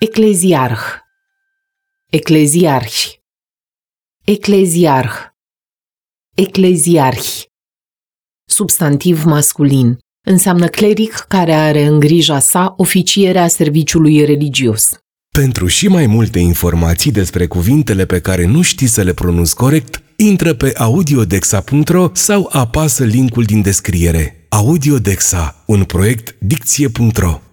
Ecleziarh, ecleziarhi, ecleziarh, ecleziarhi. Substantiv masculin. Înseamnă cleric care are în grija sa oficierea serviciului religios. Pentru și mai multe informații despre cuvintele pe care nu știi să le pronunți corect, intră pe audiodexa.ro sau apasă linkul din descriere. Audiodexa, un proiect Dicție.ro.